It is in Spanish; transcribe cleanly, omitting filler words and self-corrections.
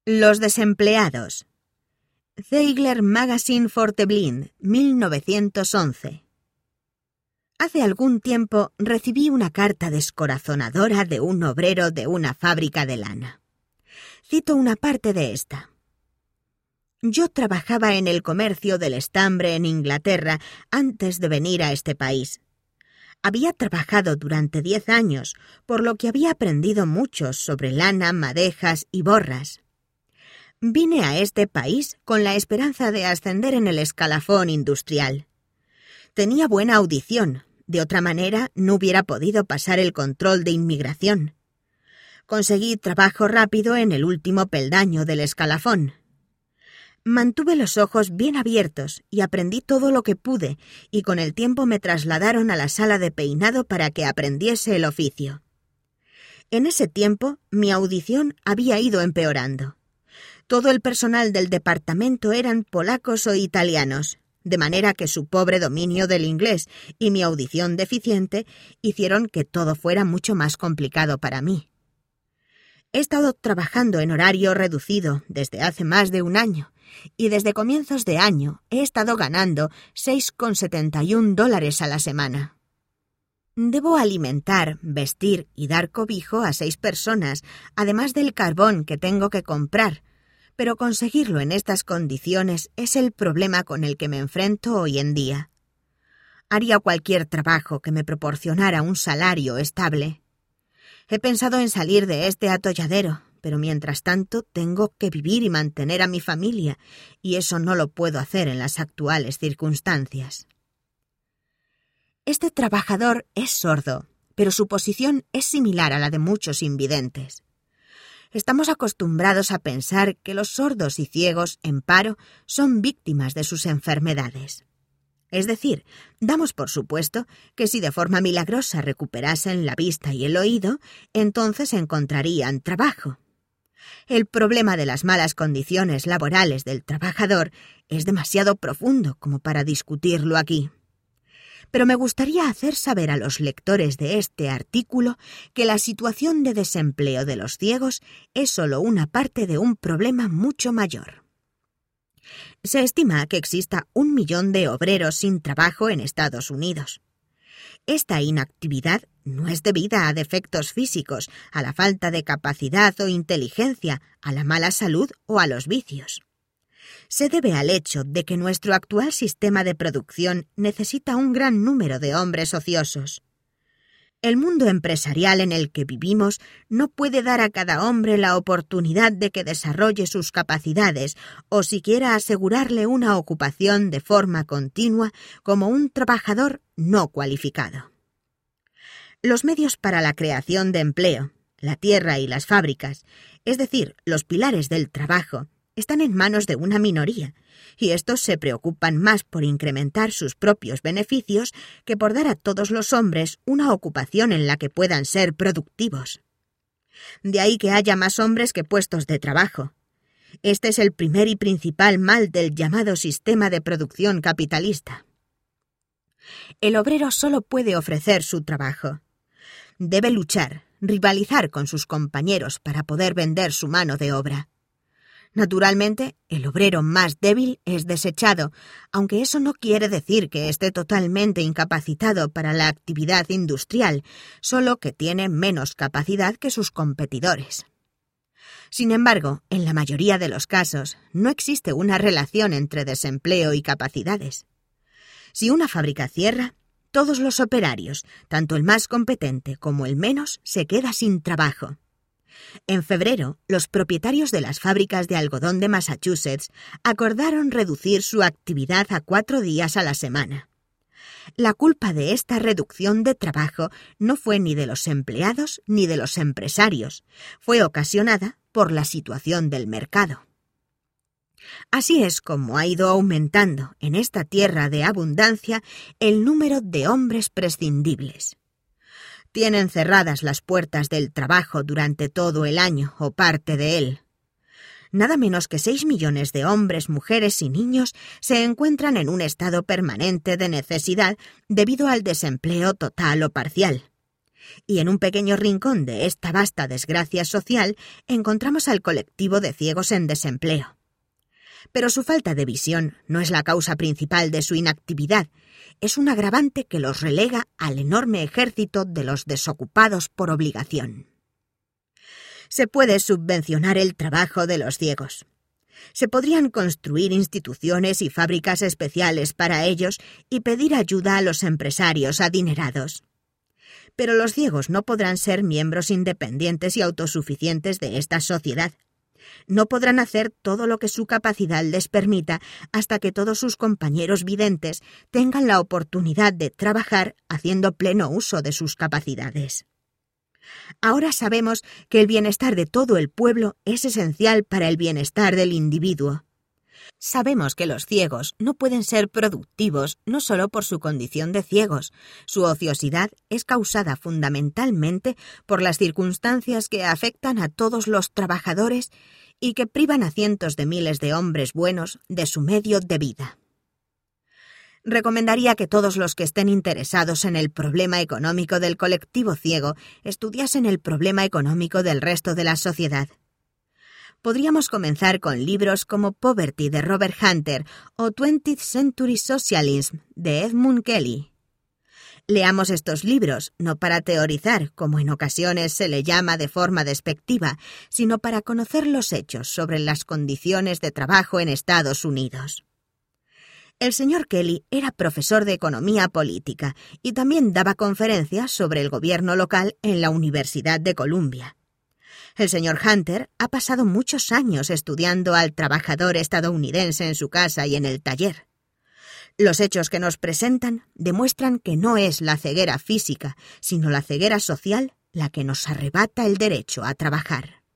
Los desempleados. Zeigler Magazine for the Blind, 1911. Hace algún tiempo recibí una carta descorazonadora de un obrero de una fábrica de lana. Cito una parte de esta. Yo trabajaba en el comercio del estambre en Inglaterra antes de venir a este país. Había trabajado durante 10 años, por lo que había aprendido mucho sobre lana, madejas y borras. Vine a este país con la esperanza de ascender en el escalafón industrial. Tenía buena audición, de otra manera no hubiera podido pasar el control de inmigración. Conseguí trabajo rápido en el último peldaño del escalafón. Mantuve los ojos bien abiertos y aprendí todo lo que pude, y con el tiempo me trasladaron a la sala de peinado para que aprendiese el oficio. En ese tiempo mi audición había ido empeorando. Todo el personal del departamento eran polacos o italianos, de manera que su pobre dominio del inglés y mi audición deficiente hicieron que todo fuera mucho más complicado para mí. He estado trabajando en horario reducido desde hace más de un año, y desde comienzos de año he estado ganando $6,71 a la semana. Debo alimentar, vestir y dar cobijo a 6 personas, además del carbón que tengo que comprar, pero conseguirlo en estas condiciones es el problema con el que me enfrento hoy en día. Haría cualquier trabajo que me proporcionara un salario estable. He pensado en salir de este atolladero, pero mientras tanto tengo que vivir y mantener a mi familia, y eso no lo puedo hacer en las actuales circunstancias. Este trabajador es sordo, pero su posición es similar a la de muchos invidentes. Estamos acostumbrados a pensar que los sordos y ciegos en paro son víctimas de sus enfermedades. Es decir, damos por supuesto que si de forma milagrosa recuperasen la vista y el oído, entonces encontrarían trabajo. El problema de las malas condiciones laborales del trabajador es demasiado profundo como para discutirlo aquí. Pero me gustaría hacer saber a los lectores de este artículo que la situación de desempleo de los ciegos es solo una parte de un problema mucho mayor. Se estima que exista 1 millón de obreros sin trabajo en Estados Unidos. Esta inactividad no es debida a defectos físicos, a la falta de capacidad o inteligencia, a la mala salud o a los vicios. Se debe al hecho de que nuestro actual sistema de producción necesita un gran número de hombres ociosos. El mundo empresarial en el que vivimos no puede dar a cada hombre la oportunidad de que desarrolle sus capacidades o siquiera asegurarle una ocupación de forma continua como un trabajador no cualificado. Los medios para la creación de empleo, la tierra y las fábricas, es decir, los pilares del trabajo, están en manos de una minoría, y estos se preocupan más por incrementar sus propios beneficios que por dar a todos los hombres una ocupación en la que puedan ser productivos. De ahí que haya más hombres que puestos de trabajo. Este es el primer y principal mal del llamado sistema de producción capitalista. El obrero solo puede ofrecer su trabajo. Debe luchar, rivalizar con sus compañeros para poder vender su mano de obra. Naturalmente, el obrero más débil es desechado, aunque eso no quiere decir que esté totalmente incapacitado para la actividad industrial, solo que tiene menos capacidad que sus competidores. Sin embargo, en la mayoría de los casos, no existe una relación entre desempleo y capacidades. Si una fábrica cierra, todos los operarios, tanto el más competente como el menos, se queda sin trabajo. En febrero, los propietarios de las fábricas de algodón de Massachusetts acordaron reducir su actividad a 4 días a la semana. La culpa de esta reducción de trabajo no fue ni de los empleados ni de los empresarios, fue ocasionada por la situación del mercado. Así es como ha ido aumentando en esta tierra de abundancia el número de hombres prescindibles. Tienen cerradas las puertas del trabajo durante todo el año o parte de él. Nada menos que 6 millones de hombres, mujeres y niños se encuentran en un estado permanente de necesidad debido al desempleo total o parcial. Y en un pequeño rincón de esta vasta desgracia social encontramos al colectivo de ciegos en desempleo. Pero su falta de visión no es la causa principal de su inactividad, es un agravante que los relega al enorme ejército de los desocupados por obligación. Se puede subvencionar el trabajo de los ciegos. Se podrían construir instituciones y fábricas especiales para ellos y pedir ayuda a los empresarios adinerados. Pero los ciegos no podrán ser miembros independientes y autosuficientes de esta sociedad. No podrán hacer todo lo que su capacidad les permita hasta que todos sus compañeros videntes tengan la oportunidad de trabajar haciendo pleno uso de sus capacidades. Ahora sabemos que el bienestar de todo el pueblo es esencial para el bienestar del individuo. Sabemos que los ciegos no pueden ser productivos no solo por su condición de ciegos. Su ociosidad es causada fundamentalmente por las circunstancias que afectan a todos los trabajadores y que privan a cientos de miles de hombres buenos de su medio de vida. Recomendaría que todos los que estén interesados en el problema económico del colectivo ciego estudiasen el problema económico del resto de la sociedad. Podríamos comenzar con libros como Poverty de Robert Hunter o 20th Century Socialism de Edmund Kelly. Leamos estos libros no para teorizar, como en ocasiones se le llama de forma despectiva, sino para conocer los hechos sobre las condiciones de trabajo en Estados Unidos. El señor Kelly era profesor de economía política y también daba conferencias sobre el gobierno local en la Universidad de Columbia. El señor Hunter ha pasado muchos años estudiando al trabajador estadounidense en su casa y en el taller. Los hechos que nos presentan demuestran que no es la ceguera física, sino la ceguera social la que nos arrebata el derecho a trabajar.